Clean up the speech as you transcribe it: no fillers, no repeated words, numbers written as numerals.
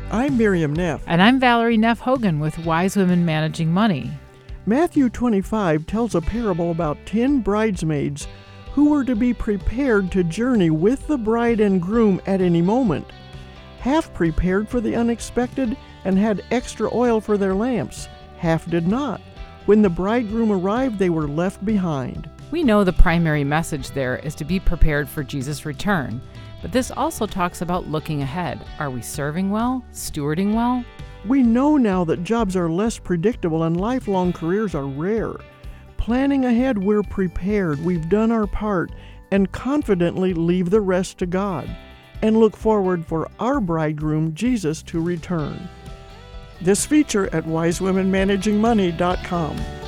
I'm Miriam Neff. And I'm Valerie Neff Hogan with Wise Women Managing Money. Matthew 25 tells a parable about 10 bridesmaids who were to be prepared to journey with the bride and groom at any moment. Half prepared for the unexpected and had extra oil for their lamps. Half did not. When the bridegroom arrived, they were left behind. We know the primary message there is to be prepared for Jesus' return, but this also talks about looking ahead. Are we serving well? Stewarding well? We know now that jobs are less predictable and lifelong careers are rare. Planning ahead, we're prepared, we've done our part, and confidently leave the rest to God, and look forward for our bridegroom, Jesus, to return. This feature at wisewomenmanagingmoney.com.